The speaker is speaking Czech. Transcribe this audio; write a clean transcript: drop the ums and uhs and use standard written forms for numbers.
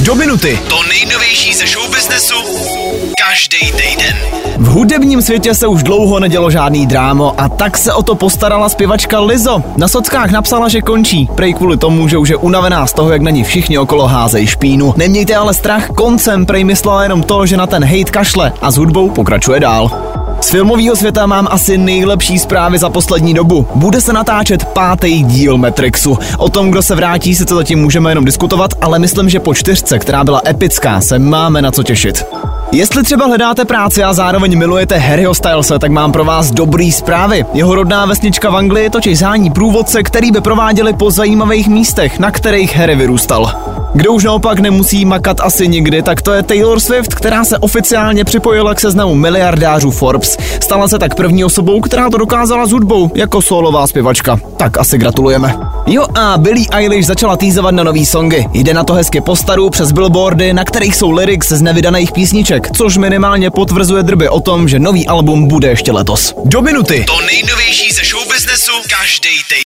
Do minuty. To nejnovější ze showbiznesu každý týden. V hudebním světě se už dlouho nedělo žádný drámo a tak se o to postarala zpěvačka Lizzo. Na sockách napsala, že končí, prej kvůli tomu, že už je unavená z toho, jak na ní všichni okolo házejí špínu. Nemějte ale strach, koncem prej myslela jenom to, že na ten hejt kašle a s hudbou pokračuje dál. Z filmového světa mám asi nejlepší zprávy za poslední dobu. Bude se natáčet 5. díl Matrixu. O tom, kdo se vrátí, sice zatím můžeme jenom diskutovat, ale myslím, že po 4, která byla epická, se máme na co těšit. Jestli třeba hledáte práci a zároveň milujete Harryho Stylese, tak mám pro vás dobrý zprávy. Jeho rodná vesnička v Anglii totiž zhání průvodce, který by prováděli po zajímavých místech, na kterých Harry vyrůstal. Kdo už naopak nemusí makat asi nikdy, tak to je Taylor Swift, která se oficiálně připojila k seznamu miliardářů Forbes. Stala se tak první osobou, která to dokázala s hudbou, jako sólová zpěvačka. Tak asi gratulujeme. Jo a Billie Eilish začala teasovat na nový songy. Jde na to hezky po staru přes billboardy, na kterých jsou lyrics z nevydaných písniček, což minimálně potvrzuje drby o tom, že nový album bude ještě letos. Do minuty. To nejnovější